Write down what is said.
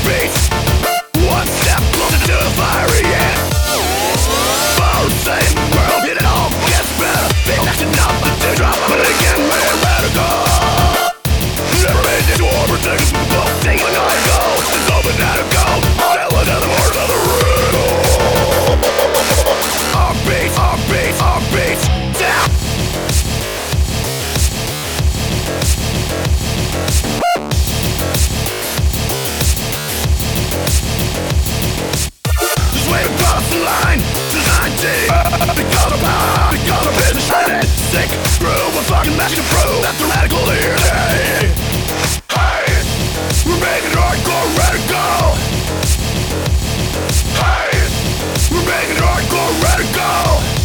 beats. One step closer to the fiery end. For the same world, it all gets better. Been acting up a teardrop, but it again, man, let it go. Never made it to overtake the boat. Take when I go, it's open out of go. Tell another word of the riddle. Our beats, down. Just wave across the line to 19. Because of power, because of business, shredded. Sick through a fucking match to prove that's the radical here. Hey, we're making hardcore, ready to go. Hey, we're making hardcore, ready to go.